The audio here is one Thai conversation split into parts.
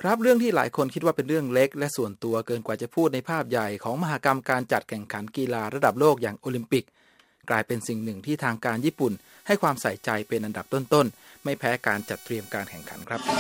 ครับเรื่องที่หลายคนคิดว่าเป็นเรื่องเล็กและส่วนตัวเกินกว่าจะพูดในภาพใหญ่ของมหกรรมการจัดแข่งขันกีฬาระดับโลกอย่างโอลิมปิกกลายเป็นสิ่งหนึ่งที่ทางการญี่ปุ่นให้ความใส่ใจเป็นอันดับต้นๆไม่แพ้การจัดเตรียมการแข่งขัน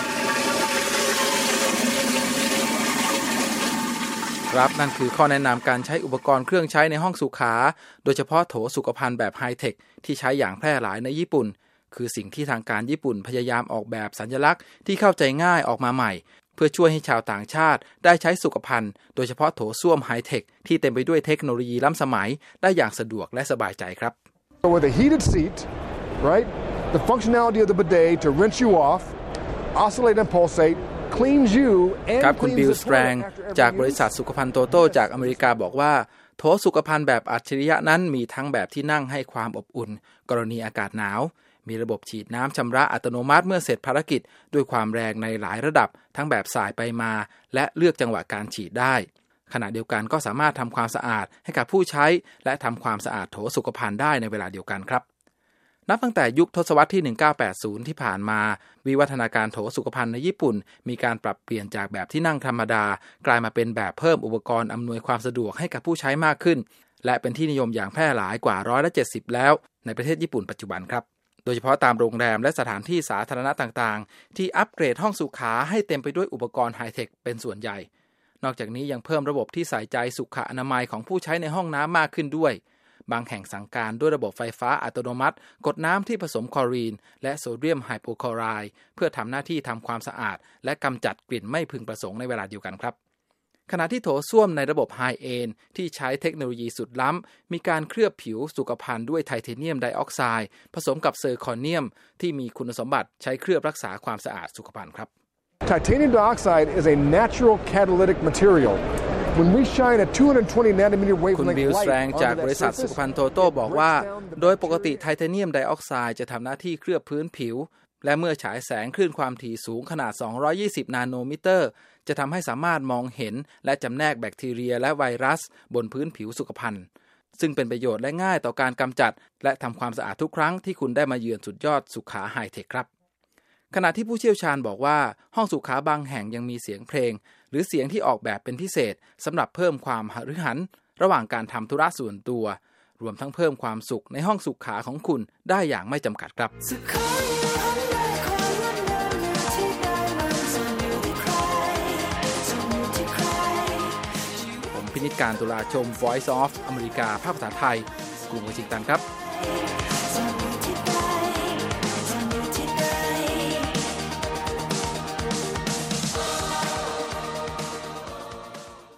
ครับนั่นคือข้อแนะนำการใช้อุปกรณ์เครื่องใช้ในห้องสุขาโดยเฉพาะโถสุขภัณฑ์แบบไฮเทคที่ใช้อย่างแพร่หลายในญี่ปุ่นคือสิ่งที่ทางการญี่ปุ่นพยายามออกแบบสัญลักษณ์ที่เข้าใจง่ายออกมาใหม่เพื่อช่วยให้ชาวต่างชาติได้ใช้สุขภัณฑ์โดยเฉพาะโถส้วมไฮเทคที่เต็มไปด้วยเทคโนโลยีล้ำสมัยได้อย่างสะดวกและสบายใจครับ With a heated seat, right? The functionality of the bidet to rinse you off, oscillate and pulsate, cleans you and ครับคุณ cleans บิล the สแตรง toilet after every จากบริ use. ษัทสุขภัณฑ์โตโต้จากอเมริกาบอกว่าโถสุขภัณฑ์แบบอัจฉริยะนั้นมีทั้งแบบที่นั่งให้ความอบอุ่นกรณีอากาศหนาวมีระบบฉีดน้ำชำระอัตโนมัติเมื่อเสร็จภารกิจด้วยความแรงในหลายระดับทั้งแบบสายไปมาและเลือกจังหวะการฉีดได้ขณะเดียวกันก็สามารถทำความสะอาดให้กับผู้ใช้และทำความสะอาดโถสุขภัณฑ์ได้ในเวลาเดียวกันครับนับตั้งแต่ยุคทศวรรษที่1980ที่ผ่านมาวิวัฒนาการโถสุขภัณฑ์ในญี่ปุ่นมีการปรับเปลี่ยนจากแบบที่นั่งธรรมดากลายมาเป็นแบบเพิ่มอุปกรณ์อำนวยความสะดวกให้กับผู้ใช้มากขึ้นและเป็นที่นิยมอย่างแพร่หลายกว่า170%แล้วในประเทศญี่ปุ่นปัจจุบันครับโดยเฉพาะตามโรงแรมและสถานที่สาธารณะต่างๆที่อัปเกรดห้องสุขาให้เต็มไปด้วยอุปกรณ์ไฮเทคเป็นส่วนใหญ่นอกจากนี้ยังเพิ่มระบบที่ใส่ใจสุขอนามัยของผู้ใช้ในห้องน้ำมากขึ้นด้วยบางแห่งสั่งการด้วยระบบไฟฟ้าอัตโนมัติกดน้ำที่ผสมคลอรีนและโซเดียมไฮโปคลอไรด์เพื่อทำหน้าที่ทำความสะอาดและกำจัดกลิ่นไม่พึงประสงค์ในเวลาเดียวกันครับขณะที่โถส้วมในระบบไฮเอนด์ที่ใช้เทคโนโลยีสุดล้ำมีการเคลือบผิวสุขภัณฑ์ด้วยไทเทเนียมไดออกไซด์ผสมกับเซอร์คอนเนียมที่มีคุณสมบัติใช้เคลือบรักษาความสะอาดสุขภัณฑ์ครับ Titanium dioxide is a natural catalytic material. When we shine a 220 nanometer คุณ wavelength บิล ส light แตรง onto จาก that บริษัทสุข surface, ภัณฑ์โตโต้บอกว่าโดยปกติไทเทเนียมไดออกไซด์จะทำหน้าที่เคลือบพื้นผิวและเมื่อฉายแสงคลื่นความถี่สูงขนาด220นาโนมิเตอร์จะทำให้สามารถมองเห็นและจำแนกแบคทีเรียและไวรัสบนพื้นผิวสุขภัณฑ์ซึ่งเป็นประโยชน์และง่ายต่อการกำจัดและทำความสะอาดทุกครั้งที่คุณได้มาเยือนสุดยอดสุขาไฮเทคครับขณะที่ผู้เชี่ยวชาญบอกว่าห้องสุขาบางแห่งยังมีเสียงเพลงหรือเสียงที่ออกแบบเป็นพิเศษสำหรับเพิ่มความหฤหันระหว่างการทำธุระส่วนตัวรวมทั้งเพิ่มความสุขในห้องสุขาของคุณได้อย่างไม่จำกัดครับผมพินิจการตุลาชม Voice of อเมริกาภาคภาษาไทยกรุงวอชิงตันครับ